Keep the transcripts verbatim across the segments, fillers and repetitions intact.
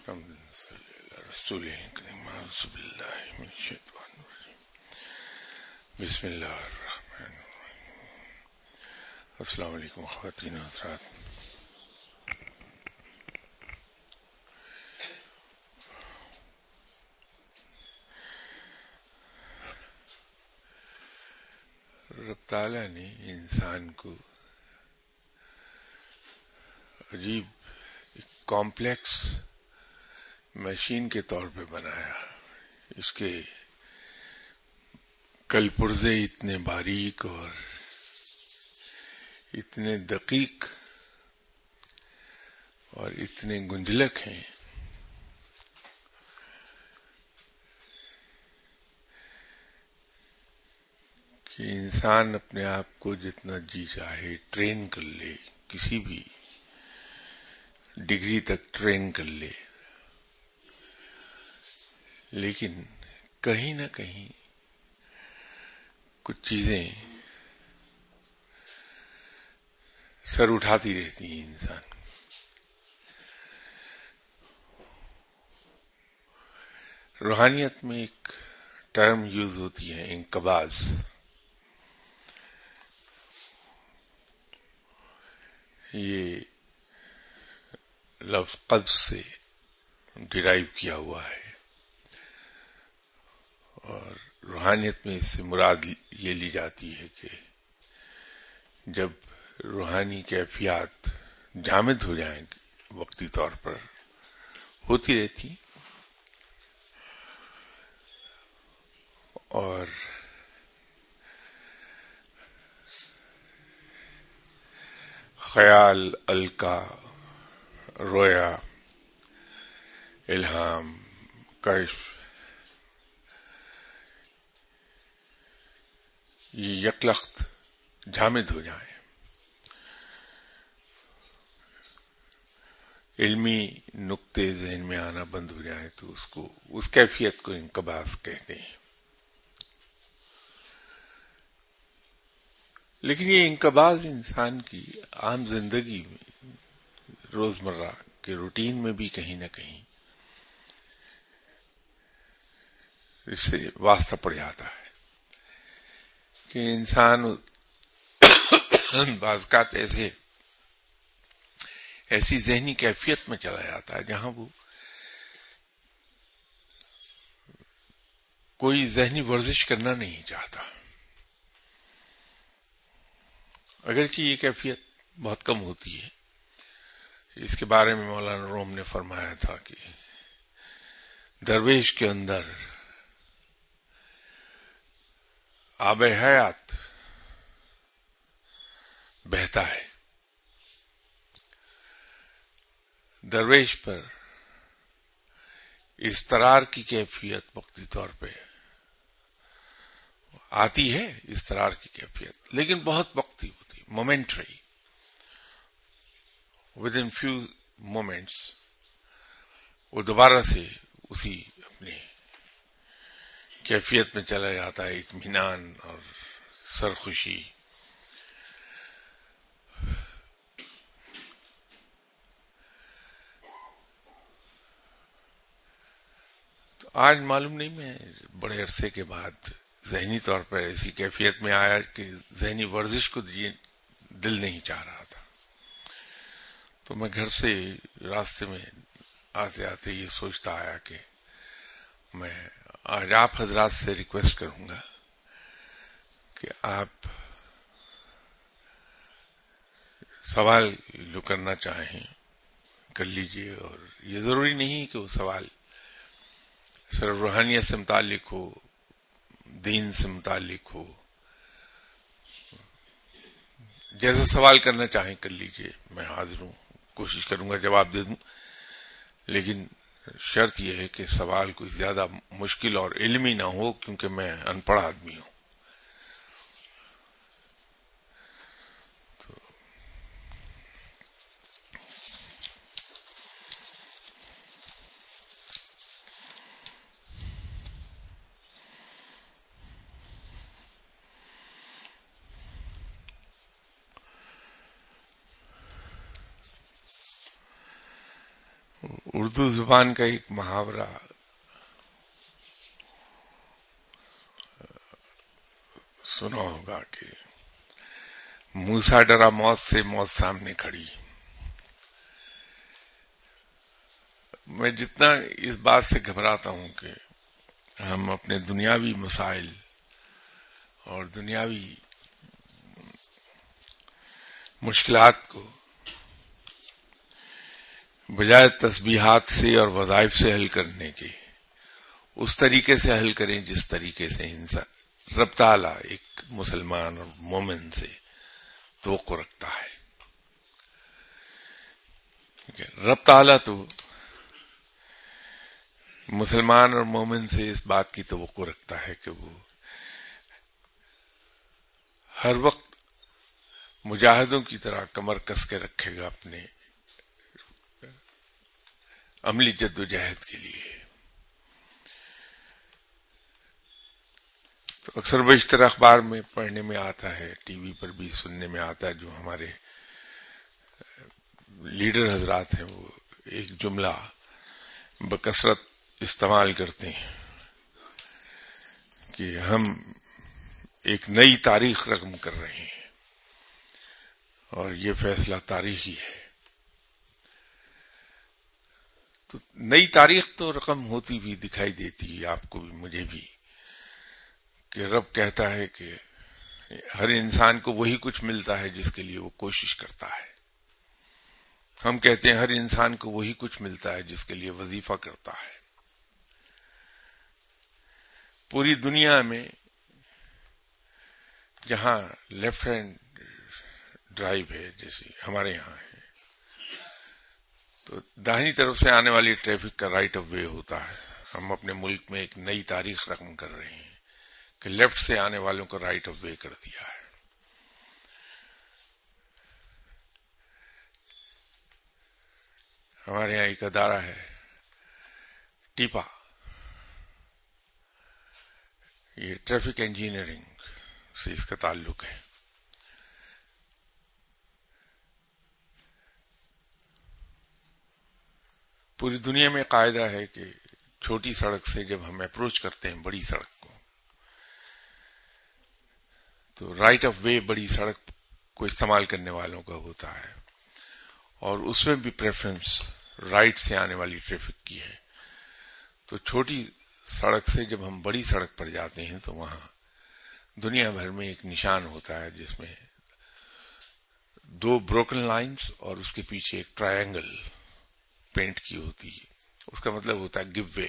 حمد صلی اللہ رسول کریم اعوذ باللہ من الشیطان الرجیم بسم اللہ الرحمن الرحیم. السلام علیکم خواتین و حضرات. رب تعالیٰ نے انسان کو عجیب کمپلیکس مشین کے طور پہ بنایا. اس کے کل پرزے اتنے باریک اور اتنے دقیق اور اتنے گنجلک ہیں کہ انسان اپنے آپ کو جتنا جی چاہے ٹرین کر لے، کسی بھی ڈگری تک ٹرین کر لے، لیکن کہیں نہ کہیں کچھ چیزیں سر اٹھاتی رہتی ہیں انسان. روحانیت میں ایک ٹرم یوز ہوتی ہے انقباض. یہ لفظ قبض سے ڈرائیو کیا ہوا ہے، اور روحانیت میں اس سے مراد یہ لی جاتی ہے کہ جب روحانی کیفیات جامد ہو جائیں، وقتی طور پر ہوتی رہتی، اور خیال، القا، رویا، الہام، کشف، یہ یکلخت جامد ہو جائیں، علمی نقطے ذہن میں آنا بند ہو جائیں، تو اس کو اس کیفیت کو انقباض کہتے ہیں. لیکن یہ انقباض انسان کی عام زندگی میں، روزمرہ کے روٹین میں بھی کہیں نہ کہیں اس سے واسطہ پڑ جاتا ہے کہ انسان بعض اوقات ایسے ایسی ذہنی کیفیت میں چلا جاتا ہے جہاں وہ کوئی ذہنی ورزش کرنا نہیں چاہتا. اگرچہ یہ کیفیت بہت کم ہوتی ہے. اس کے بارے میں مولانا روم نے فرمایا تھا کہ درویش کے اندر آب حیات بہتا ہے، درویش پر اضطرار کی کیفیت وقتی طور پہ آتی ہے، اضطرار کی کیفیت، لیکن بہت وقتی ہوتی، momentary. Within few moments وہ دوبارہ سے اسی اپنے کیفیت میں چلا جاتا ہے، اطمینان اور سرخوشی. آج معلوم نہیں، میں بڑے عرصے کے بعد ذہنی طور پر ایسی کیفیت میں آیا کہ ذہنی ورزش کو دل نہیں چاہ رہا تھا. تو میں گھر سے راستے میں آتے آتے یہ سوچتا آیا کہ میں آج آپ حضرات سے ریکویسٹ کروں گا کہ آپ سوال جو کرنا چاہیں کر لیجئے. اور یہ ضروری نہیں کہ وہ سوال صرف روحانیت سے متعلق ہو، دین سے متعلق ہو. جیسا سوال کرنا چاہیں کر لیجئے، میں حاضر ہوں، کوشش کروں گا جواب دے دوں. لیکن شرط یہ ہے کہ سوال کوئی زیادہ مشکل اور علمی نہ ہو، کیونکہ میں ان پڑھ آدمی ہوں. اردو زبان کا ایک محاورہ سنا ہوگا کہ موسیٰ ڈرا موت سے، موت سامنے کھڑی. میں جتنا اس بات سے گھبراتا ہوں کہ ہم اپنے دنیاوی مسائل اور دنیاوی مشکلات کو بجائے تسبیحات سے اور وظائف سے حل کرنے کے اس طریقے سے حل کریں جس طریقے سے انسان رب تعالیٰ ایک مسلمان اور مومن سے توقع رکھتا ہے. رب تعالیٰ تو مسلمان اور مومن سے اس بات کی توقع رکھتا ہے کہ وہ ہر وقت مجاہدوں کی طرح کمر کس کے رکھے گا اپنے عملی جد و جہد کے لیے. تو اکثر بیشتر اخبار میں پڑھنے میں آتا ہے، ٹی وی پر بھی سننے میں آتا ہے، جو ہمارے لیڈر حضرات ہیں وہ ایک جملہ بکثرت استعمال کرتے ہیں کہ ہم ایک نئی تاریخ رقم کر رہے ہیں اور یہ فیصلہ تاریخی ہے. تو نئی تاریخ تو رقم ہوتی بھی دکھائی دیتی ہے آپ کو بھی، مجھے بھی، کہ رب کہتا ہے کہ ہر انسان کو وہی کچھ ملتا ہے جس کے لیے وہ کوشش کرتا ہے. ہم کہتے ہیں ہر انسان کو وہی کچھ ملتا ہے جس کے لیے وظیفہ کرتا ہے. پوری دنیا میں جہاں لیفٹ ہینڈ ڈرائیو ہے جیسے ہمارے یہاں ہے، تو داہنی طرف سے آنے والی ٹریفک کا رائٹ آف وے ہوتا ہے. ہم اپنے ملک میں ایک نئی تاریخ رقم کر رہے ہیں کہ لیفٹ سے آنے والوں کو رائٹ آف وے کر دیا ہے. ہمارے یہاں ایک ادارہ ہے ٹیپا، یہ ٹریفک انجینئرنگ سے اس کا تعلق ہے. پوری دنیا میں قاعدہ ہے کہ چھوٹی سڑک سے جب ہم اپروچ کرتے ہیں بڑی سڑک کو، تو رائٹ آف وے بڑی سڑک کو استعمال کرنے والوں کا ہوتا ہے، اور اس میں بھی پریفرنس رائٹ سے آنے والی ٹریفک کی ہے. تو چھوٹی سڑک سے جب ہم بڑی سڑک پر جاتے ہیں تو وہاں دنیا بھر میں ایک نشان ہوتا ہے جس میں دو بروکن لائنز اور اس کے پیچھے ایک ٹرائنگل پینٹ کی ہوتی ہے. اس کا مطلب ہوتا ہے گیو وے.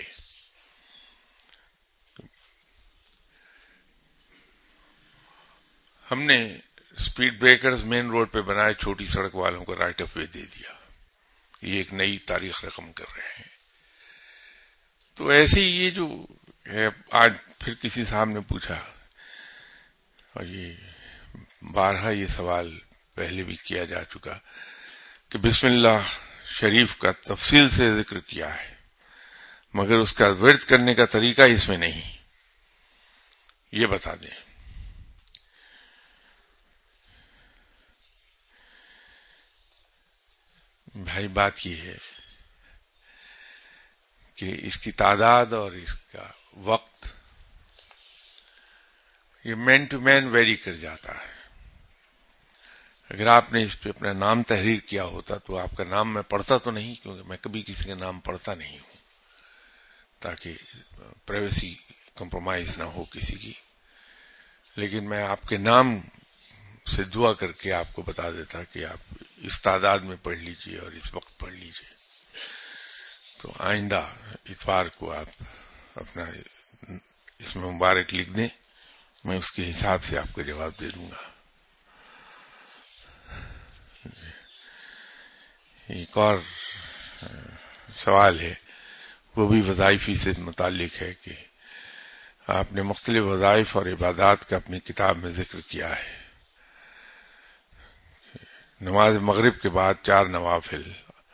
ہم نے اسپیڈ بریکرز مین روڈ پہ بنائے، چھوٹی سڑک والوں کو رائٹ آف وے دے دیا. یہ ایک نئی تاریخ رقم کر رہے ہیں. تو ایسے ہی یہ جو ہے، آج پھر کسی صاحب نے پوچھا، اور یہ بارہا یہ سوال پہلے بھی کیا جا چکا، کہ بسم اللہ شریف کا تفصیل سے ذکر کیا ہے مگر اس کا ورد کرنے کا طریقہ اس میں نہیں، یہ بتا دیں. بھائی بات یہ ہے کہ اس کی تعداد اور اس کا وقت یہ مین ٹو مین ویری کر جاتا ہے. اگر آپ نے اس پہ اپنا نام تحریر کیا ہوتا تو آپ کا نام میں پڑھتا تو نہیں، کیونکہ میں کبھی کسی کا نام پڑھتا نہیں ہوں تاکہ پرائیویسی کمپرومائز نہ ہو کسی کی، لیکن میں آپ کے نام سے دعا کر کے آپ کو بتا دیتا کہ آپ اس تعداد میں پڑھ لیجئے اور اس وقت پڑھ لیجئے. تو آئندہ اتوار کو آپ اپنا اس میں مبارک لکھ دیں، میں اس کے حساب سے آپ کو جواب دے دوں گا. ایک اور سوال ہے، وہ بھی وظائفی سے متعلق ہے کہ آپ نے مختلف وظائف اور عبادات کا اپنی کتاب میں ذکر کیا ہے. نماز مغرب کے بعد چار نوافل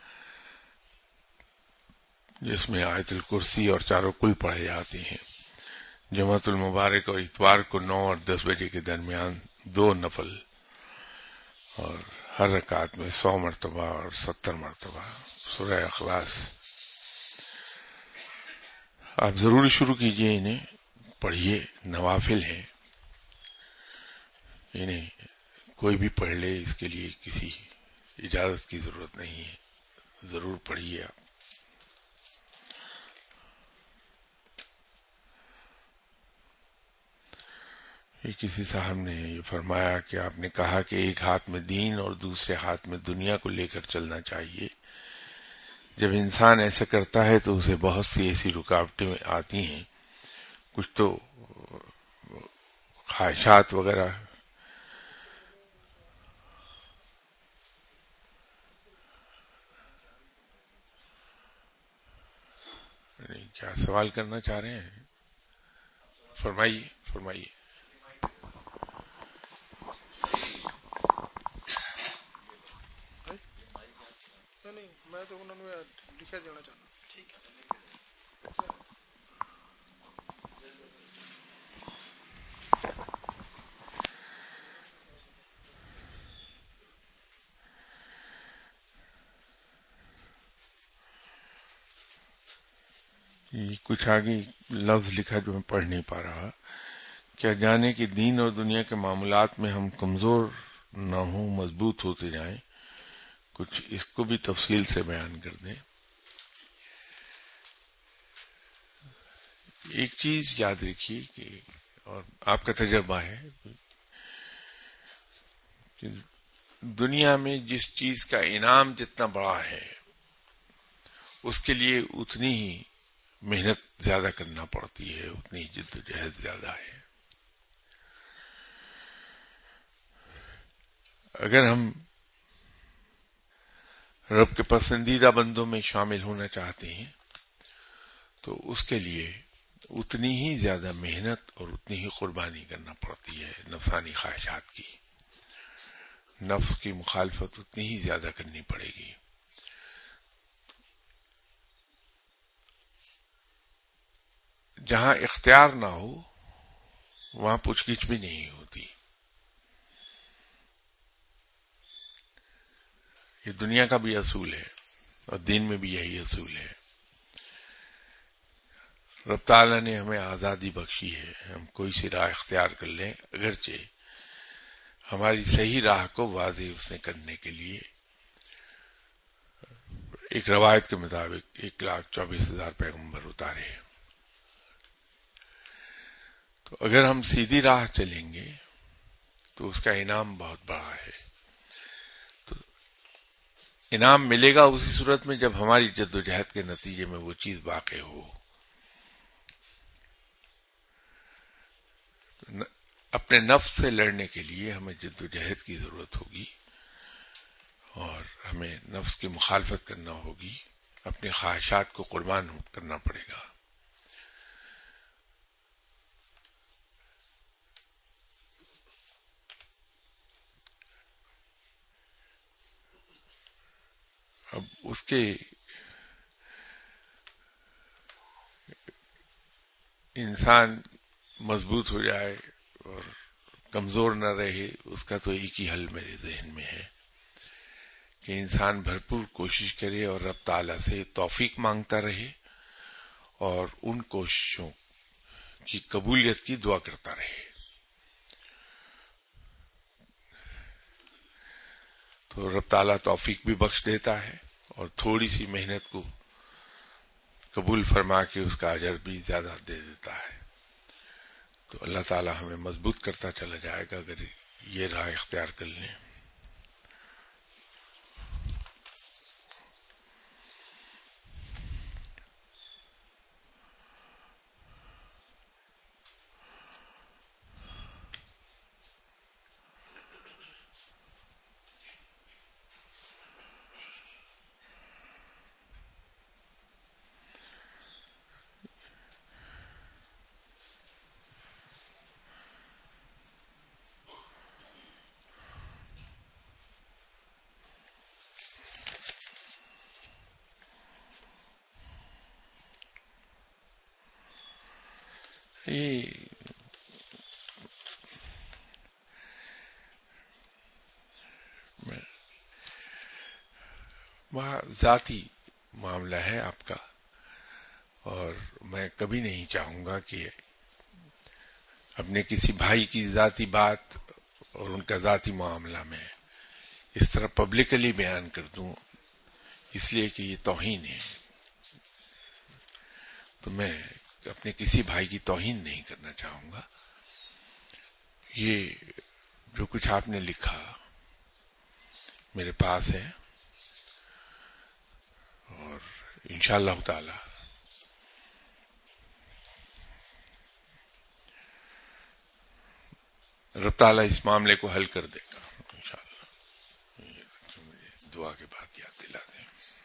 جس میں آیت الکرسی اور چاروں کل پڑھے جاتے ہیں، جمعۃ المبارک اور اتوار کو نو اور دس بجے کے درمیان دو نفل، اور ہر رکعت میں سو مرتبہ اور ستر مرتبہ سورہ اخلاص آپ ضرور شروع کیجئے، انہیں پڑھیے، نوافل ہیں، انہیں کوئی بھی پڑھ لے، اس کے لیے کسی اجازت کی ضرورت نہیں ہے، ضرور پڑھیے آپ۔ یہ کسی صاحب نے یہ فرمایا کہ آپ نے کہا کہ ایک ہاتھ میں دین اور دوسرے ہاتھ میں دنیا کو لے کر چلنا چاہیے، جب انسان ایسا کرتا ہے تو اسے بہت سی ایسی رکاوٹیں آتی ہیں، کچھ تو خواہشات وغیرہ، کیا سوال کرنا چاہ رہے ہیں؟ فرمائیے فرمائیے۔ نہیں میں تو انہوں نے لکھا دینا چاہنا۔ یہ کچھ آگے لفظ لکھا جو میں پڑھ نہیں پا رہا، کیا جانے کہ دین اور دنیا کے معاملات میں ہم کمزور نہ ہوں، مضبوط ہوتے جائیں، کچھ اس کو بھی تفصیل سے بیان کر دیں۔ ایک چیز یاد رکھیے کہ، اور آپ کا تجربہ ہے کہ دنیا میں جس چیز کا انعام جتنا بڑا ہے اس کے لیے اتنی ہی محنت زیادہ کرنا پڑتی ہے، اتنی ہی جد و جہد زیادہ ہے۔ اگر ہم رب کے پسندیدہ بندوں میں شامل ہونا چاہتے ہیں تو اس کے لیے اتنی ہی زیادہ محنت اور اتنی ہی قربانی کرنا پڑتی ہے، نفسانی خواہشات کی، نفس کی مخالفت اتنی ہی زیادہ کرنی پڑے گی۔ جہاں اختیار نہ ہو وہاں پوچھ گچھ بھی نہیں ہوتی۔ یہ دنیا کا بھی اصول ہے اور دین میں بھی یہی اصول ہے۔ رب تعالیٰ نے ہمیں آزادی بخشی ہے، ہم کوئی سی راہ اختیار کر لیں، اگرچہ ہماری صحیح راہ کو واضح اس نے کرنے کے لیے ایک روایت کے مطابق ایک لاکھ چوبیس ہزار پیغمبر اتارے۔ تو اگر ہم سیدھی راہ چلیں گے تو اس کا انعام بہت بڑا ہے۔ تو انعام ملے گا اسی صورت میں جب ہماری جد و جہد کے نتیجے میں وہ چیز واقع ہو۔ اپنے نفس سے لڑنے کے لیے ہمیں جد و جہد کی ضرورت ہوگی اور ہمیں نفس کی مخالفت کرنا ہوگی، اپنی خواہشات کو قربان کرنا پڑے گا۔ اب اس کے انسان مضبوط ہو جائے اور کمزور نہ رہے، اس کا تو ایک ہی حل میرے ذہن میں ہے کہ انسان بھرپور کوشش کرے اور رب تعالیٰ سے توفیق مانگتا رہے اور ان کوششوں کی قبولیت کی دعا کرتا رہے۔ تو رب تعالیٰ توفیق بھی بخش دیتا ہے اور تھوڑی سی محنت کو قبول فرما کے اس کا اجر بھی زیادہ دے دیتا ہے۔ تو اللہ تعالیٰ ہمیں مضبوط کرتا چلا جائے گا اگر یہ راہ اختیار کر لیں۔ یہ ذاتی معاملہ ہے آپ کا، اور میں کبھی نہیں چاہوں گا کہ اپنے کسی بھائی کی ذاتی بات اور ان کا ذاتی معاملہ میں اس طرح پبلکلی بیان کر دوں، اس لیے کہ یہ توہین ہے. تو میں اپنے کسی بھائی کی توہین نہیں کرنا چاہوں گا. یہ جو کچھ آپ نے لکھا میرے پاس ہے، اور انشاءاللہ تعالی رب تعالیٰ اس معاملے کو حل کر دے گا انشاءاللہ. مجھے دعا کے بعد یاد دلا دیں.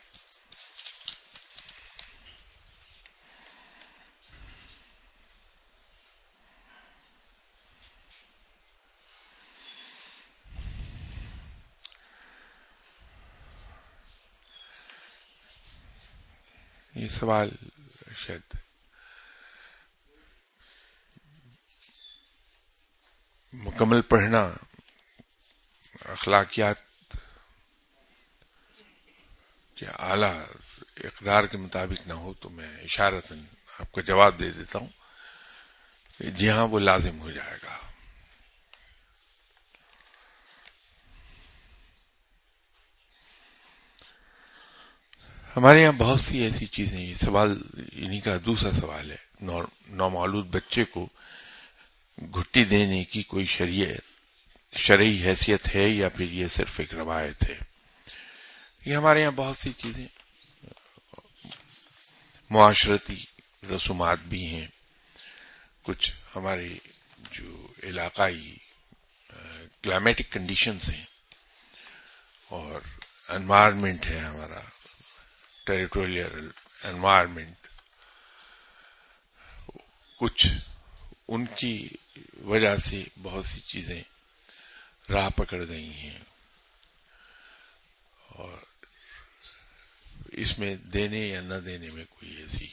یہ سوال شاید مکمل پڑھنا اخلاقیات کے اعلی اقدار کے مطابق نہ ہو تو میں اشارتاً آپ کو جواب دے دیتا ہوں کہ جی ہاں وہ لازم ہو جائے گا. ہمارے یہاں بہت سی ایسی چیزیں، یہ سوال انہی کا دوسرا سوال ہے، نومولود بچے کو گھٹی دینے کی کوئی شریعت شرعی حیثیت ہے یا پھر یہ صرف ایک روایت ہے. یہ ہمارے یہاں بہت سی چیزیں معاشرتی رسومات بھی ہیں، کچھ ہمارے جو علاقائی کلائمیٹک کنڈیشنز ہیں اور انوائرمنٹ ہے، ہمارا ٹیریٹوریل انوائرمنٹ، کچھ ان کی وجہ سے بہت سی چیزیں راہ پکڑ گئی ہیں، اور اس میں دینے یا نہ دینے میں کوئی ایسی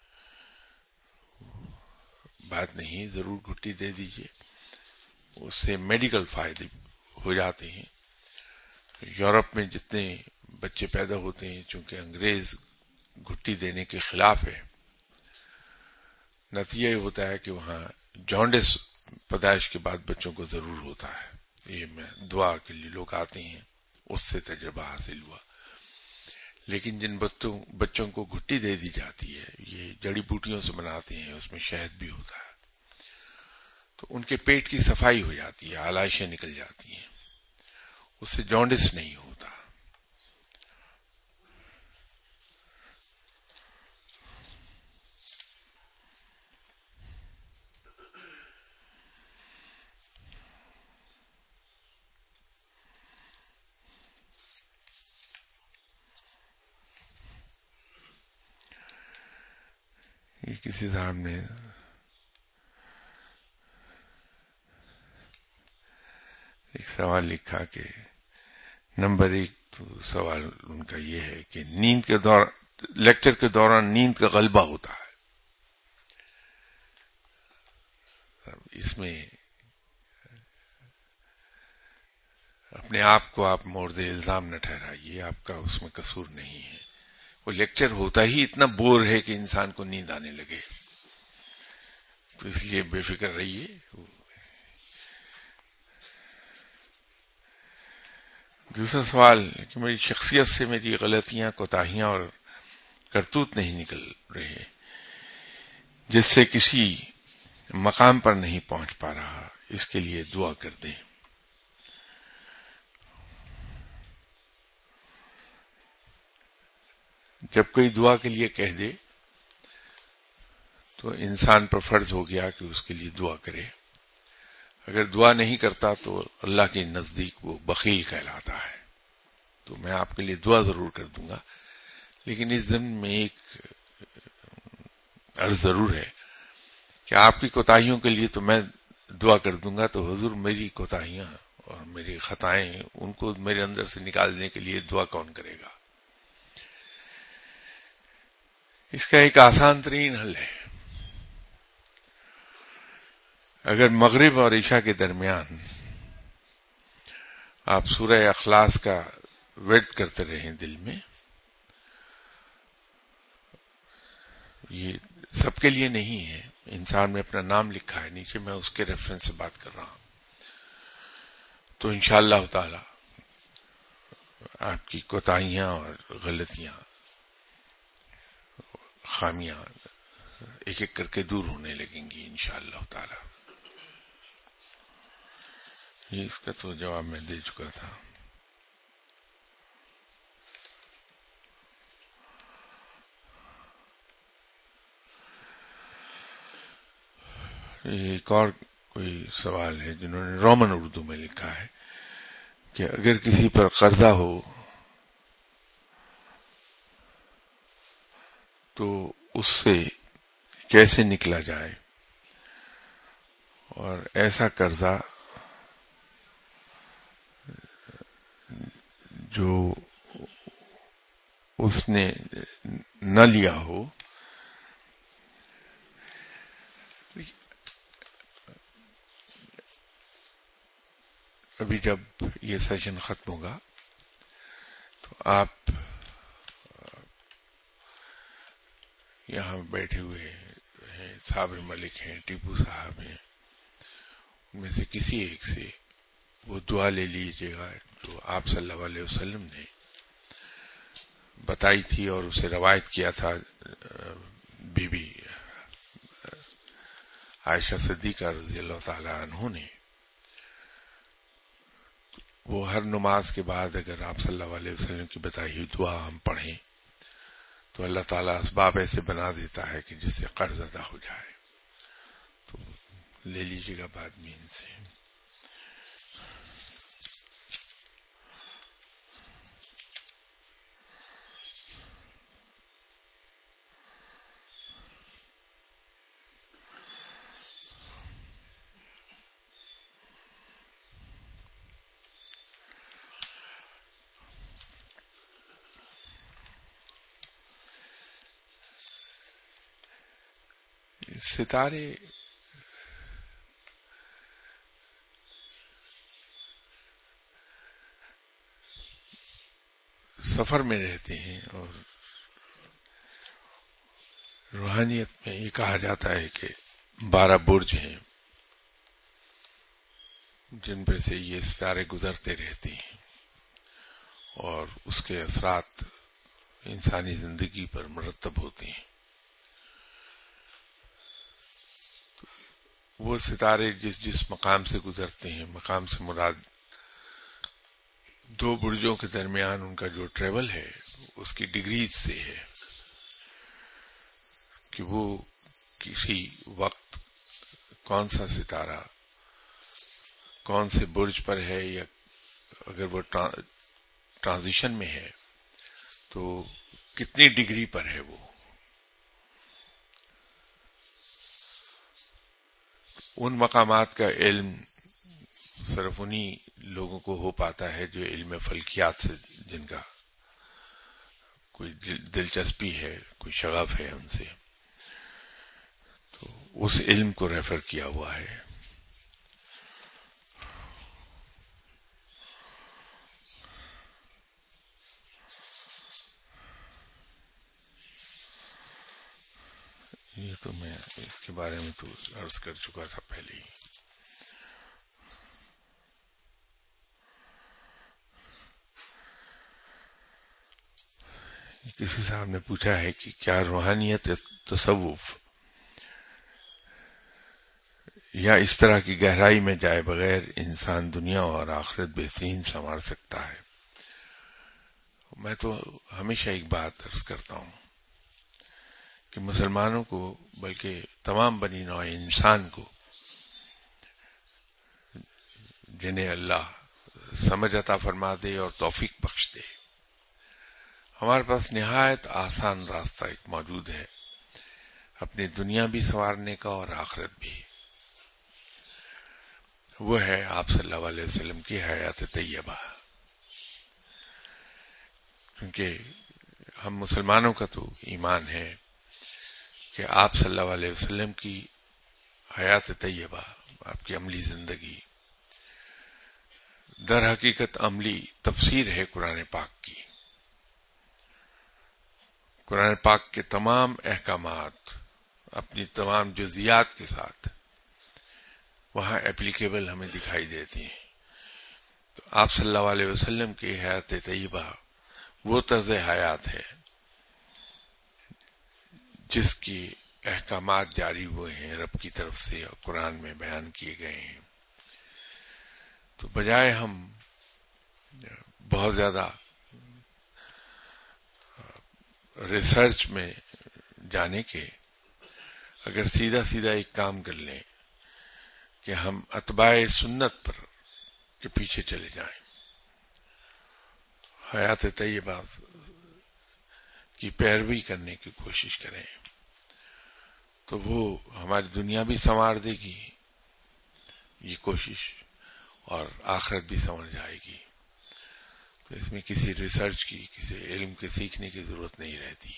بات نہیں. ضرور گھٹی دے دیجئے، اس سے میڈیکل فائدے ہو جاتے ہیں. یورپ میں جتنے بچے پیدا ہوتے ہیں، چونکہ انگریز گھٹی دینے کے خلاف ہے، نتیجہ یہ ہوتا ہے کہ وہاں جانڈس پیدائش کے بعد بچوں کو ضرور ہوتا ہے. یہ میں دعا کے لیے لوگ آتے ہیں، اس سے تجربہ حاصل ہوا. لیکن جن بچوں بچوں کو گھٹی دے دی جاتی ہے، یہ جڑی بوٹیوں سے بناتے ہیں، اس میں شہد بھی ہوتا ہے، تو ان کے پیٹ کی صفائی ہو جاتی ہے، آلائشیں نکل جاتی ہیں، اس سے جانڈس نہیں ہوتا. یہ کسی صاحب نے ایک سوال لکھا کہ نمبر ایک تو سوال ان کا یہ ہے کہ نیند کے دور لیکچر کے دوران نیند کا غلبہ ہوتا ہے. اس میں اپنے آپ کو آپ مورد الزام نہ ٹھہرائیے، آپ کا اس میں قصور نہیں ہے. وہ لیکچر ہوتا ہی اتنا بور ہے کہ انسان کو نیند آنے لگے، تو اس لیے بے فکر رہیے. دوسرا سوال کہ میری شخصیت سے میری غلطیاں، کوتاہیاں اور کرتوت نہیں نکل رہے، جس سے کسی مقام پر نہیں پہنچ پا رہا، اس کے لیے دعا کر دیں. جب کوئی دعا کے لیے کہہ دے تو انسان پر فرض ہو گیا کہ اس کے لیے دعا کرے. اگر دعا نہیں کرتا تو اللہ کے نزدیک وہ بخیل کہلاتا ہے. تو میں آپ کے لیے دعا ضرور کر دوں گا، لیکن اس ضمن میں ایک عرض ضرور ہے کہ آپ کی کوتاہیوں کے لیے تو میں دعا کر دوں گا، تو حضور میری کوتاہیاں اور میری خطائیں ان کو میرے اندر سے نکالنے کے لیے دعا کون کرے گا؟ اس کا ایک آسان ترین حل ہے. اگر مغرب اور عشاء کے درمیان آپ سورہ اخلاص کا ورد کرتے رہیں دل میں، یہ سب کے لیے نہیں ہے. انسان میں اپنا نام لکھا ہے نیچے, میں اس کے ریفرنس سے بات کر رہا ہوں. تو انشاءاللہ تعالی آپ کی کوتاہیاں اور غلطیاں, خامیاں ایک ایک کر کے دور ہونے لگیں گی انشاءاللہ تعالی. یہ اس کا تو جواب میں دے چکا تھا. ایک اور کوئی سوال ہے جنہوں نے رومن اردو میں لکھا ہے کہ اگر کسی پر قرضہ ہو تو اس سے کیسے نکلا جائے, اور ایسا قرضہ جو اس نے نہ لیا ہو. ابھی جب یہ سیشن ختم ہوگا تو آپ یہاں بیٹھے ہوئے ہیں, صابر ملک ہیں, ٹیپو صاحب ہیں, ان میں سے کسی ایک سے وہ دعا لے لیجیے گا جو آپ صلی اللہ علیہ وسلم نے بتائی تھی اور اسے روایت کیا تھا بی بی عائشہ صدیقہ رضی اللہ تعالی عنہ نے. وہ ہر نماز کے بعد اگر آپ صلی اللہ علیہ وسلم کی بتائی ہوئی دعا ہم پڑھیں تو اللہ تعالیٰ اسباب ایسے بنا دیتا ہے کہ جس سے قرض ادا ہو جائے. تو لے لیجیے گا بعد میں ان سے. ستارے سفر میں رہتے ہیں, اور روحانیت میں یہ کہا جاتا ہے کہ بارہ برج ہیں جن پر سے یہ ستارے گزرتے رہتے ہیں, اور اس کے اثرات انسانی زندگی پر مرتب ہوتے ہیں. وہ ستارے جس جس مقام سے گزرتے ہیں, مقام سے مراد دو برجوں کے درمیان ان کا جو ٹریول ہے اس کی ڈگریز سے ہے کہ وہ کسی وقت کون سا ستارہ کون سے برج پر ہے, یا اگر وہ ٹرانزیشن میں ہے تو کتنی ڈگری پر ہے. وہ ان مقامات کا علم صرف انہی لوگوں کو ہو پاتا ہے جو علم فلکیات سے جن کا کوئی دلچسپی ہے, کوئی شغف ہے ان سے. تو اس علم کو ریفر کیا ہوا ہے. یہ تو میں اس کے بارے میں تو عرض کر چکا تھا پہلے ہی. کسی صاحب نے پوچھا ہے کہ کیا روحانیت تصوف یا اس طرح کی گہرائی میں جائے بغیر انسان دنیا اور آخرت بہترین سنوار سکتا ہے. میں تو ہمیشہ ایک بات عرض کرتا ہوں کہ مسلمانوں کو, بلکہ تمام بنی نوع انسان کو, جنہیں اللہ سمجھ عطا فرما دے اور توفیق بخش دے, ہمارے پاس نہایت آسان راستہ ایک موجود ہے اپنی دنیا بھی سنوارنے کا اور آخرت بھی. وہ ہے آپ صلی اللہ علیہ وسلم کی حیات طیبہ. کیونکہ ہم مسلمانوں کا تو ایمان ہے کہ آپ صلی اللہ علیہ وسلم کی حیات طیبہ, آپ کی عملی زندگی در حقیقت عملی تفسیر ہے قرآن پاک کی. قرآن پاک کے تمام احکامات اپنی تمام جزیات کے ساتھ وہاں اپلیکیبل ہمیں دکھائی دیتی ہیں. تو آپ صلی اللہ علیہ وسلم کی حیات طیبہ وہ طرز حیات ہے جس کی احکامات جاری ہوئے ہیں رب کی طرف سے اور قرآن میں بیان کیے گئے ہیں. تو بجائے ہم بہت زیادہ ریسرچ میں جانے کے اگر سیدھا سیدھا ایک کام کر لیں کہ ہم اتباع سنت پر کے پیچھے چلے جائیں، حیات طیبہ کی پیروی کرنے کی کوشش کریں، تو وہ ہماری دنیا بھی سنوار دے گی یہ کوشش، اور آخرت بھی سنور جائے گی. تو اس میں کسی ریسرچ کی، کسی علم کے سیکھنے کی ضرورت نہیں رہتی.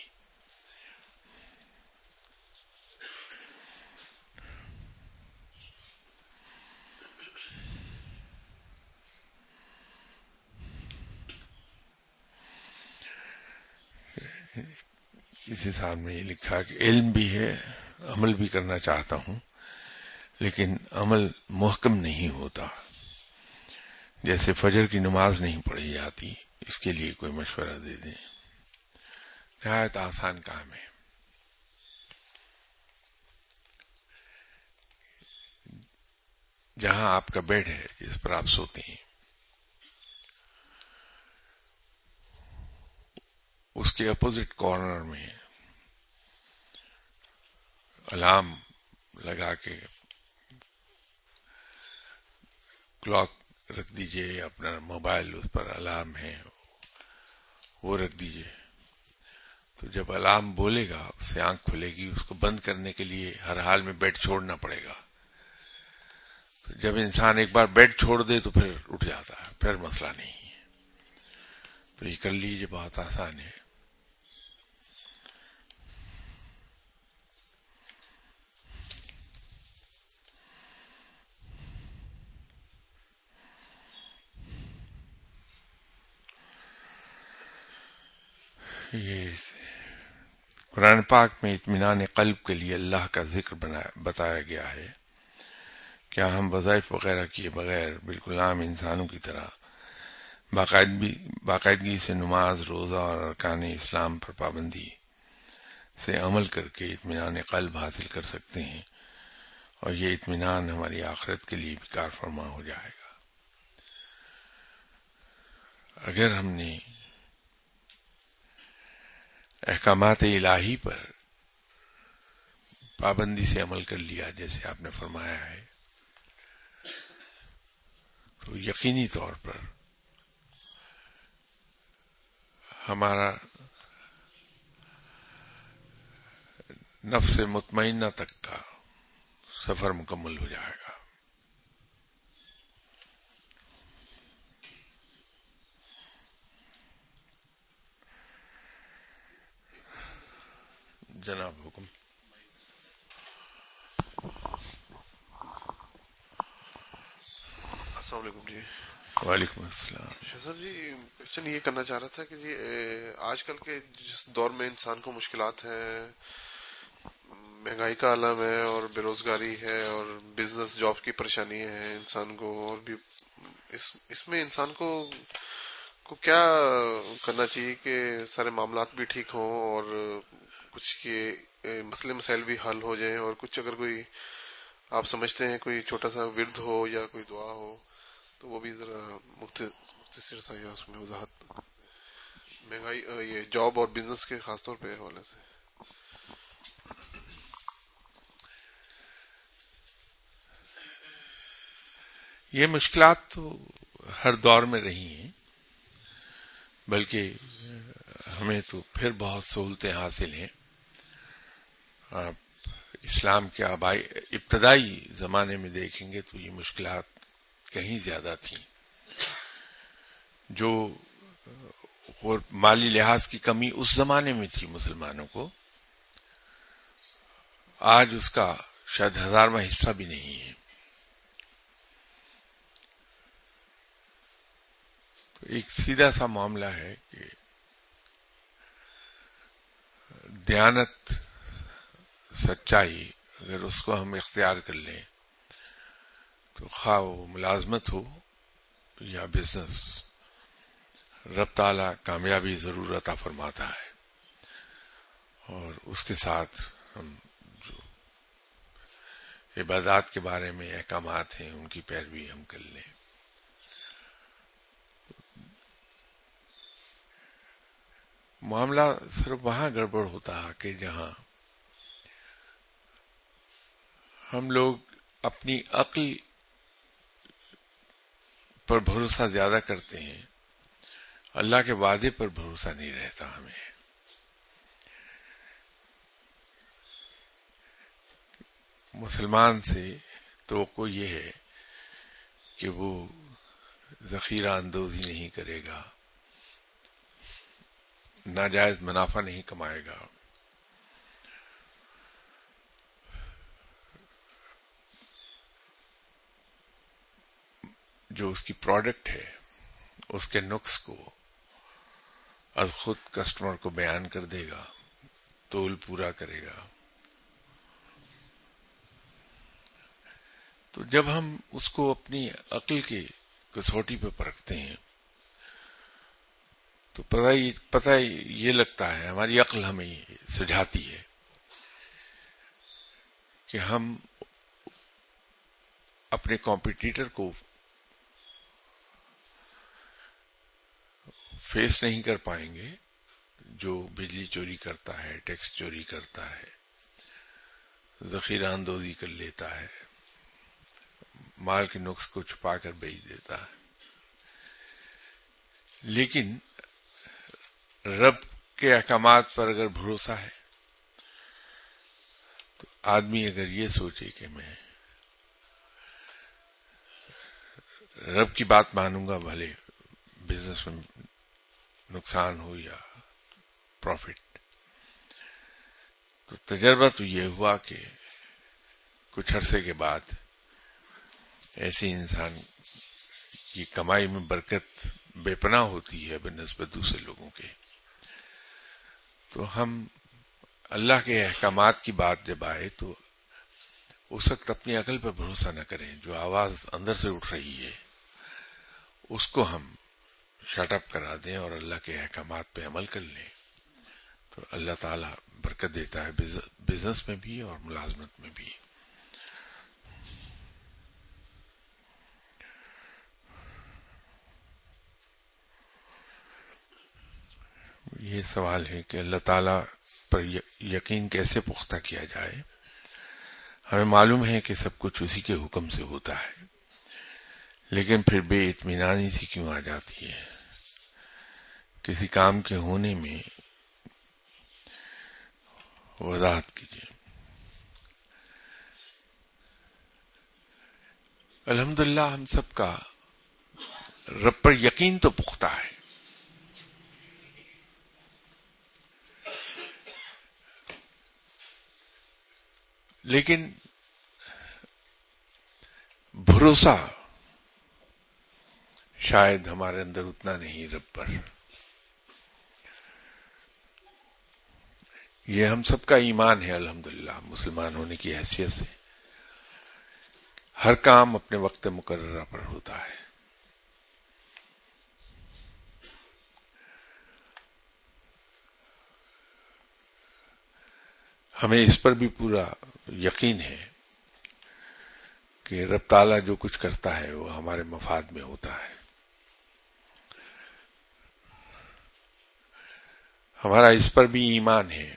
کسی صاحب نے یہ لکھا کہ علم بھی ہے، عمل بھی کرنا چاہتا ہوں، لیکن عمل محکم نہیں ہوتا. جیسے فجر کی نماز نہیں پڑھی جاتی، اس کے لیے کوئی مشورہ دے دیں. نہایت آسان کام ہے. جہاں آپ کا بیڈ ہے جس پر آپ سوتے ہیں، اس کے اپوزٹ کارنر میں الارم لگا کے کلاک رکھ دیجئے، اپنا موبائل اس پر الارم ہے وہ رکھ دیجئے. تو جب الارم بولے گا اس سے آنکھ کھلے گی، اس کو بند کرنے کے لیے ہر حال میں بیڈ چھوڑنا پڑے گا. تو جب انسان ایک بار بیڈ چھوڑ دے تو پھر اٹھ جاتا ہے، پھر مسئلہ نہیں ہے. تو یہ کر لیجیے، بہت آسان ہے. یہ قرآن پاک میں اطمینان قلب کے لیے اللہ کا ذکر بتایا گیا ہے. کیا ہم وظائف وغیرہ کیے بغیر بالکل عام انسانوں کی طرح باقاعدگی باقاعدگی سے نماز، روزہ اور ارکان اسلام پر پابندی سے عمل کر کے اطمینان قلب حاصل کر سکتے ہیں، اور یہ اطمینان ہماری آخرت کے لیے بھی کار فرما ہو جائے گا؟ اگر ہم نے احکامات الہی پر پابندی سے عمل کر لیا جیسے آپ نے فرمایا ہے، تو یقینی طور پر ہمارا نفس مطمئنہ تک کا سفر مکمل ہو جائے گا. جناب حکم. السلام علیکم جی. وعلیکم السلام. شہزاد جی کوشچن یہ کرنا چاہ رہا تھا کہ جی آج کل کے جس دور میں انسان کو مشکلات ہیں، مہنگائی کا عالم ہے اور بے روزگاری ہے اور بزنس جاب کی پریشانی ہے انسان کو، اور بھی اس اس میں انسان کو کو کیا کرنا چاہیے کہ سارے معاملات بھی ٹھیک ہوں اور کچھ یہ مسئلے مسائل بھی حل ہو جائیں، اور کچھ اگر کوئی آپ سمجھتے ہیں کوئی چھوٹا سا ورد ہو یا کوئی دعا ہو تو وہ بھی ذرا مختصر سا یا اس میں وضاحت، مہنگائی یہ جاب اور بزنس کے خاص طور پہ حوالے سے. یہ مشکلات تو ہر دور میں رہی ہیں، بلکہ ہمیں تو پھر بہت سہولتیں حاصل ہیں. آپ اسلام کے آبائی ابتدائی زمانے میں دیکھیں گے تو یہ مشکلات کہیں زیادہ تھیں. جو مالی لحاظ کی کمی اس زمانے میں تھی مسلمانوں کو، آج اس کا شاید ہزارواں حصہ بھی نہیں ہے. تو ایک سیدھا سا معاملہ ہے کہ دیانت، سچائی، اگر اس کو ہم اختیار کر لیں تو خواہ وہ ملازمت ہو یا بزنس، رب تعالیٰ کامیابی ضرور عطا فرماتا ہے. اور اس کے ساتھ ہم جو عبادات کے بارے میں احکامات ہیں ان کی پیروی ہم کر لیں. معاملہ صرف وہاں گڑبڑ ہوتا ہے کہ جہاں ہم لوگ اپنی عقل پر بھروسہ زیادہ کرتے ہیں، اللہ کے وعدے پر بھروسہ نہیں رہتا ہمیں. مسلمان سے توقع یہ ہے کہ وہ ذخیرہ اندوزی نہیں کرے گا، ناجائز منافع نہیں کمائے گا، جو اس کی پروڈکٹ ہے اس کے نقص کو از خود کسٹمر کو بیان کر دے گا، تول پورا کرے گا. تو جب ہم اس کو اپنی عقل کی کسوٹی پہ پرکھتے ہیں تو پتہ ہی پتہ یہ لگتا ہے، ہماری عقل ہمیں یہ سجھاتی ہے کہ ہم اپنے کمپٹیٹر کو فیس نہیں کر پائیں گے جو بجلی چوری کرتا ہے، ٹیکس چوری کرتا ہے، ذخیرہ اندوزی کر لیتا ہے، مال کے نقص کو چھپا کر بیچ دیتا ہے. لیکن رب کے احکامات پر اگر بھروسہ ہے تو آدمی اگر یہ سوچے کہ میں رب کی بات مانوں گا، بھلے بزنس میں نقصان ہو یا پروفٹ، تو تجربہ تو یہ ہوا کہ کچھ عرصے کے بعد ایسے انسان کی کمائی میں برکت بے پناہ ہوتی ہے بنسبت دوسرے لوگوں کے. تو ہم اللہ کے احکامات کی بات جب آئے تو اس وقت اپنی عقل پر بھروسہ نہ کریں. جو آواز اندر سے اٹھ رہی ہے اس کو ہم شٹ اپ کرا دیں اور اللہ کے احکامات پہ عمل کر لیں تو اللہ تعالیٰ برکت دیتا ہے بزنس میں بھی اور ملازمت میں بھی. یہ سوال ہے کہ اللہ تعالیٰ پر یقین کیسے پختہ کیا جائے. ہمیں معلوم ہے کہ سب کچھ اسی کے حکم سے ہوتا ہے، لیکن پھر بے اطمینانی سی کیوں آ جاتی ہے. کسی کام کے ہونے میں وضاحت کیجیے. الحمدللہ ہم سب کا رب پر یقین تو پختہ ہے، لیکن بھروسہ شاید ہمارے اندر اتنا نہیں رب پر. یہ ہم سب کا ایمان ہے الحمدللہ مسلمان ہونے کی حیثیت سے. ہر کام اپنے وقت مقررہ پر ہوتا ہے. ہمیں اس پر بھی پورا یقین ہے کہ رب تعالیٰ جو کچھ کرتا ہے وہ ہمارے مفاد میں ہوتا ہے. ہمارا اس پر بھی ایمان ہے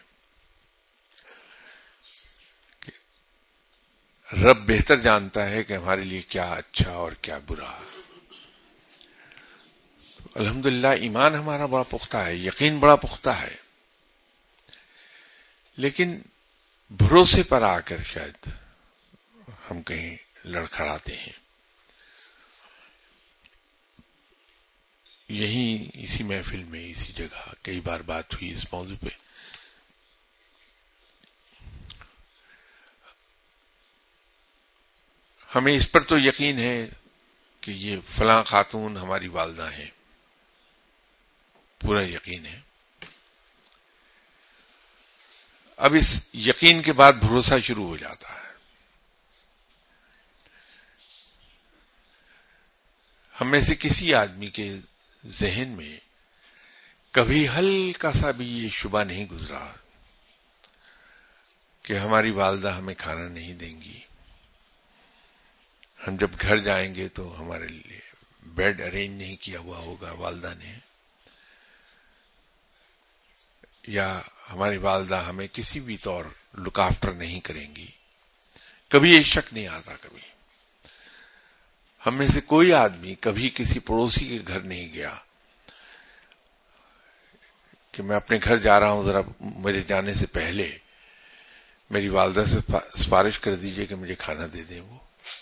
کہ رب بہتر جانتا ہے کہ ہمارے لیے کیا اچھا اور کیا برا. الحمدللہ ایمان ہمارا بڑا پختہ ہے، یقین بڑا پختہ ہے، لیکن بھروسے پر آ کر شاید ہم کہیں لڑکھڑاتے ہیں. یہی اسی محفل میں اسی جگہ کئی بار بات ہوئی اس موضوع پہ. ہمیں اس پر تو یقین ہے کہ یہ فلاں خاتون ہماری والدہ ہیں، پورا یقین ہے. اب اس یقین کے بعد بھروسہ شروع ہو جاتا ہے. ہم میں سے کسی آدمی کے ذہن میں کبھی ہلکا سا بھی یہ شبہ نہیں گزرا کہ ہماری والدہ ہمیں کھانا نہیں دیں گی، ہم جب گھر جائیں گے تو ہمارے لیے بیڈ ارینج نہیں کیا ہوا ہوگا والدہ نے، یا ہماری والدہ ہمیں کسی بھی طور لک آفٹر نہیں کریں گی. کبھی یہ شک نہیں آتا. کبھی ہم میں سے کوئی آدمی کبھی کسی پڑوسی کے گھر نہیں گیا کہ میں اپنے گھر جا رہا ہوں، ذرا میرے جانے سے پہلے میری والدہ سے سفارش کر دیجئے کہ مجھے کھانا دے دیں. وہ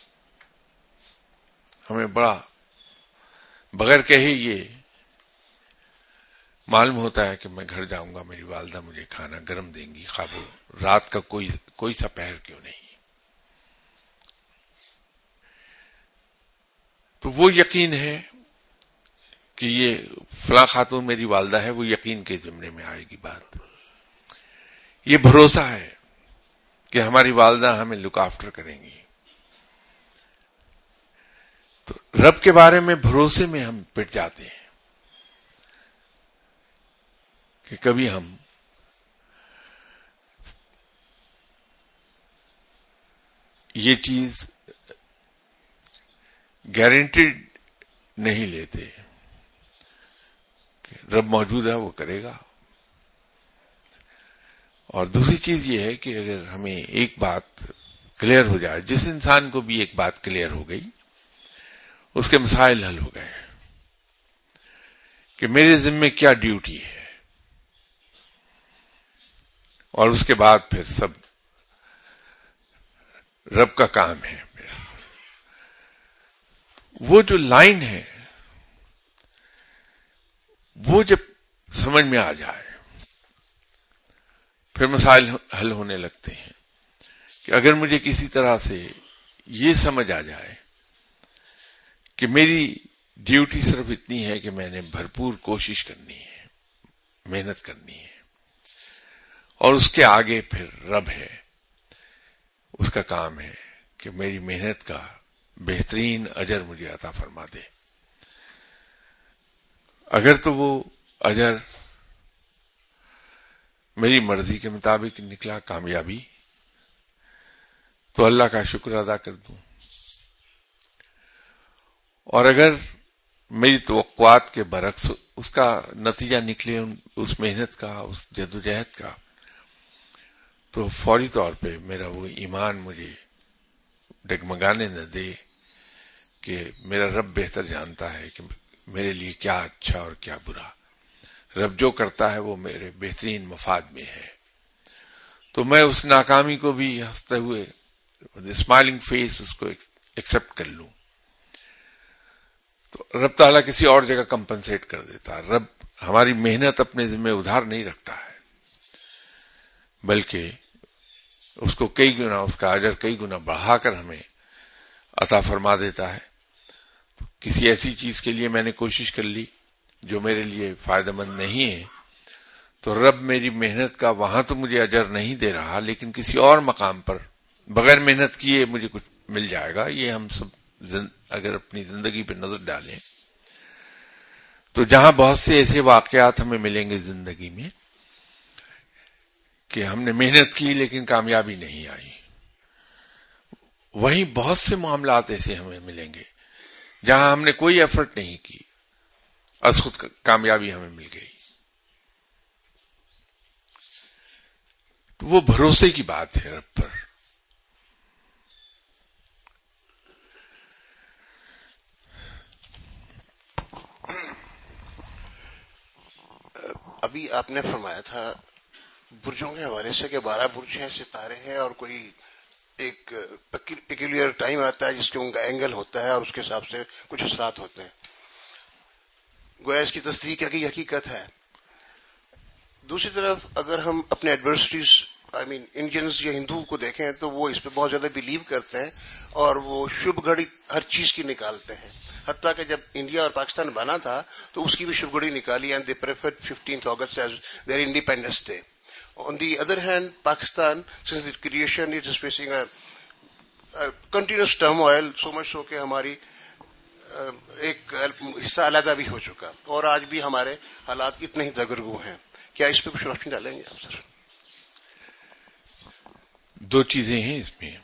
ہمیں بڑا بغیر کہے یہ معلوم ہوتا ہے کہ میں گھر جاؤں گا، میری والدہ مجھے کھانا گرم دیں گی، خواہ وہ رات کا کوئی کوئی سا پہر کیوں نہیں. تو وہ یقین ہے کہ یہ فلاں خاتون میری والدہ ہے، وہ یقین کے زمرے میں آئے گی بات. یہ بھروسہ ہے کہ ہماری والدہ ہمیں لک آفٹر کریں گی. تو رب کے بارے میں بھروسے میں ہم پٹ جاتے ہیں کہ کبھی ہم یہ چیز گارنٹیڈ نہیں لیتے کہ رب موجود ہے، وہ کرے گا. اور دوسری چیز یہ ہے کہ اگر ہمیں ایک بات کلیئر ہو جائے، جس انسان کو بھی ایک بات کلیئر ہو گئی اس کے مسائل حل ہو گئے کہ میرے ذمے کیا ڈیوٹی ہے، اور اس کے بعد پھر سب رب کا کام ہے. وہ جو لائن ہے وہ جب سمجھ میں آ جائے پھر مسائل حل ہونے لگتے ہیں. کہ اگر مجھے کسی طرح سے یہ سمجھ آ جائے کہ میری ڈیوٹی صرف اتنی ہے کہ میں نے بھرپور کوشش کرنی ہے، محنت کرنی ہے، اور اس کے آگے پھر رب ہے، اس کا کام ہے کہ میری محنت کا بہترین اجر مجھے عطا فرما دے. اگر تو وہ اجر میری مرضی کے مطابق نکلا کامیابی، تو اللہ کا شکر ادا کر دوں، اور اگر میری توقعات کے برعکس اس کا نتیجہ نکلے اس محنت کا، اس جدوجہد کا، تو فوری طور پہ میرا وہ ایمان مجھے ڈگمگانے نہ دے کہ میرا رب بہتر جانتا ہے کہ میرے لیے کیا اچھا اور کیا برا. رب جو کرتا ہے وہ میرے بہترین مفاد میں ہے. تو میں اس ناکامی کو بھی ہنستے ہوئے اسمائلنگ فیس اس کو ایکسپٹ کر لوں. تو رب تعالیٰ کسی اور جگہ کمپنسیٹ کر دیتا. رب ہماری محنت اپنے ذمہ ادھار نہیں رکھتا ہے، بلکہ اس کو کئی گنا، اس کا اجر کئی گنا بڑھا کر ہمیں عطا فرما دیتا ہے. کسی ایسی چیز کے لیے میں نے کوشش کر لی جو میرے لیے فائدہ مند نہیں ہے، تو رب میری محنت کا وہاں تو مجھے اجر نہیں دے رہا، لیکن کسی اور مقام پر بغیر محنت کیے مجھے کچھ مل جائے گا. یہ ہم سب اگر اپنی زندگی پہ نظر ڈالیں تو جہاں بہت سے ایسے واقعات ہمیں ملیں گے زندگی میں کہ ہم نے محنت کی لیکن کامیابی نہیں آئی، وہیں بہت سے معاملات ایسے ہمیں ملیں گے جہاں ہم نے کوئی ایفرٹ نہیں کی، از خود کامیابی ہمیں مل گئی. تو وہ بھروسے کی بات ہے رب پر. ابھی آپ نے فرمایا تھا برجوں کے حوالے سے کہ بارہ برج ہیں، ستارے ہیں، اور کوئی ایک پیکولر ٹائم آتا ہے جس کے ان کا اینگل ہوتا ہے اور اس کے حساب سے کچھ اثرات ہوتے ہیں. گویا اس کی تصدیق ہے کہ یہ حقیقت ہے. دوسری طرف اگر ہم اپنے ایڈورسٹیز آئی مین انڈینز یا ہندو کو دیکھیں تو وہ اس پہ بہت زیادہ بلیو کرتے ہیں اور وہ شبھ گھڑی ہر چیز کی نکالتے ہیں. حتیٰ کہ جب انڈیا اور پاکستان بنا تھا تو اس کی بھی شبھ گھڑی نکالی، and they preferred fifteenth August as their Independence Day. On the other hand, Pakistan, since its creation, it is facing a, a continuous turmoil, so much so کہ ہماری ایک حصہ علیحدہ بھی ہو چکا اور آج بھی ہمارے حالات اتنے ہی دگرگو ہیں. کیا اس پہ کچھ روشنی ڈالیں گے آپ سر؟ دو چیزیں ہیں اس میں.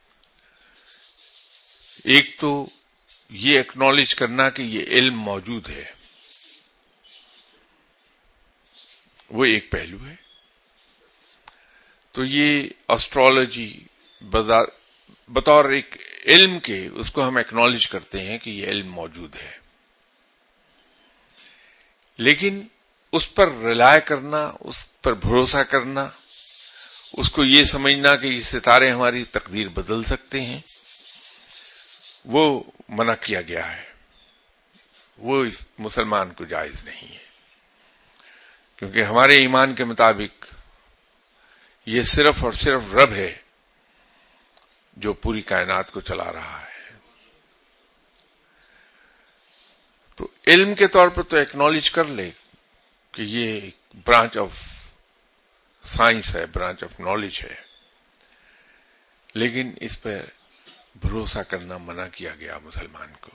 ایک تو یہ ایکنالج کرنا کہ یہ علم موجود ہے، وہ ایک پہلو ہے. تو یہ اسٹرالوجی بطور ایک علم کے اس کو ہم ایکنالج کرتے ہیں کہ یہ علم موجود ہے، لیکن اس پر ریلائے کرنا، اس پر بھروسہ کرنا، اس کو یہ سمجھنا کہ یہ ستارے ہماری تقدیر بدل سکتے ہیں، وہ منع کیا گیا ہے. وہ اس مسلمان کو جائز نہیں ہے، کیونکہ ہمارے ایمان کے مطابق یہ صرف اور صرف رب ہے جو پوری کائنات کو چلا رہا ہے. تو علم کے طور پر تو ایکنالج کر لے کہ یہ ایک برانچ آف سائنس ہے، برانچ آف نالج ہے، لیکن اس پہ بھروسہ کرنا منع کیا گیا مسلمان کو.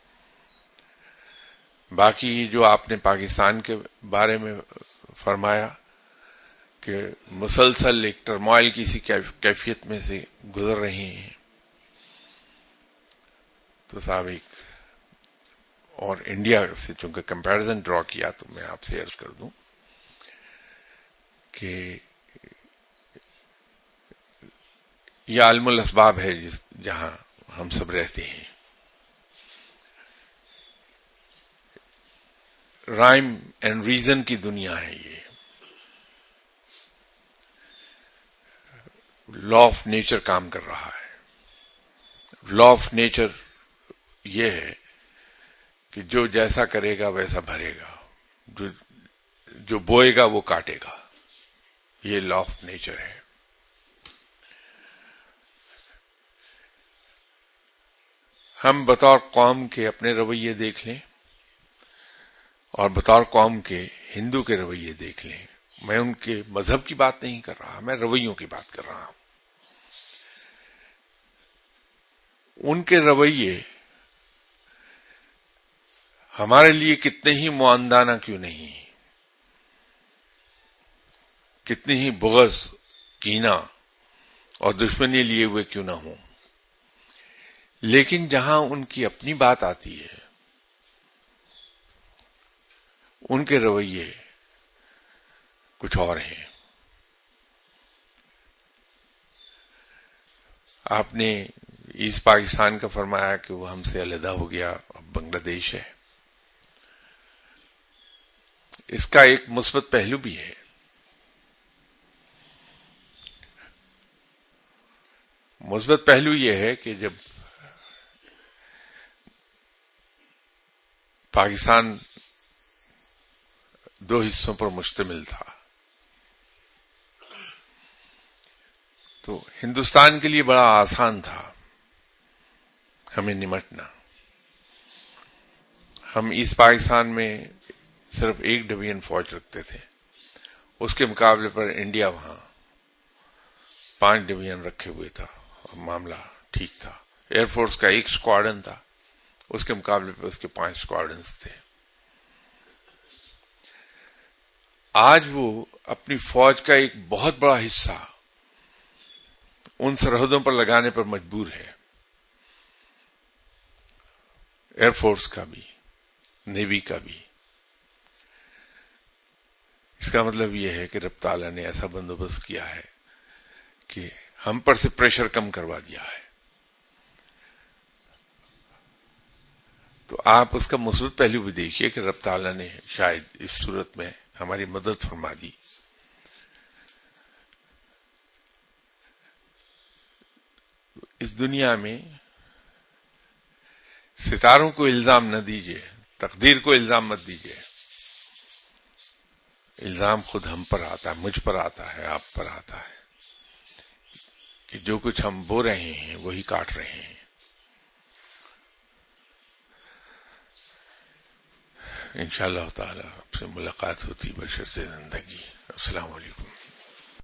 باقی جو آپ نے پاکستان کے بارے میں فرمایا کہ مسلسل ایک ٹرموائل کی سی کیفیت میں سے گزر رہے ہیں، تو صاحب ایک اور انڈیا سے چونکہ کمپیرزن ڈرا کیا تو میں آپ سے عرض کر دوں کہ یہ عالم الاسباب ہے جس جہاں ہم سب رہتے ہیں. رائم اینڈ ریزن کی دنیا ہے یہ. لا آف نیچر کام کر رہا ہے. لا آف نیچر یہ ہے کہ جو جیسا کرے گا ویسا بھرے گا، جو جو بوئے گا وہ کاٹے گا. یہ لا آف نیچر ہے. ہم بطور قوم کے اپنے رویے دیکھ لیں اور بطور قوم کے ہندو کے رویے دیکھ لیں. میں ان کے مذہب کی بات نہیں کر رہا، میں رویوں کی بات کر رہا ہوں. ان کے رویے ہمارے لیے کتنے ہی معاندانہ کیوں نہیں، کتنی ہی بغض، کینہ اور دشمنی لیے ہوئے کیوں نہ ہوں، لیکن جہاں ان کی اپنی بات آتی ہے ان کے رویے کچھ اور ہیں. آپ نے ایسٹ پاکستان کا فرمایا کہ وہ ہم سے علیحدہ ہو گیا، اب بنگلہ دیش ہے. اس کا ایک مثبت پہلو بھی ہے. مثبت پہلو یہ ہے کہ جب پاکستان دو حصوں پر مشتمل تھا تو ہندوستان کے لیے بڑا آسان تھا ہمیں نمٹنا. ہم ایسٹ پاکستان میں صرف ایک ڈویژن فوج رکھتے تھے، اس کے مقابلے پر انڈیا وہاں پانچ ڈویژن رکھے ہوئے تھا اور معاملہ ٹھیک تھا. ایئر فورس کا ایک اسکواڈن تھا، اس کے مقابلے پر اس کے پانچ اسکواڈنس تھے. آج وہ اپنی فوج کا ایک بہت بڑا حصہ ان سرحدوں پر لگانے پر مجبور ہے، ایئر فورس کا بھی، نیوی کا بھی. اس کا مطلب یہ ہے کہ رب تعالیٰ نے ایسا بندوبست کیا ہے کہ ہم پر سے پریشر کم کروا دیا ہے. تو آپ اس کا مثبت پہلو بھی دیکھیے کہ رب تعالیٰ نے شاید اس صورت میں ہماری مدد فرما دی. اس دنیا میں ستاروں کو الزام نہ دیجیے، تقدیر کو الزام مت دیجیے. الزام خود ہم پر آتا ہے، مجھ پر آتا ہے، آپ پر آتا ہے کہ جو کچھ ہم بو رہے ہیں وہی کاٹ رہے ہیں. انشاءاللہ تعالی آپ سے ملاقات ہوتی بشرط زندگی. السلام علیکم.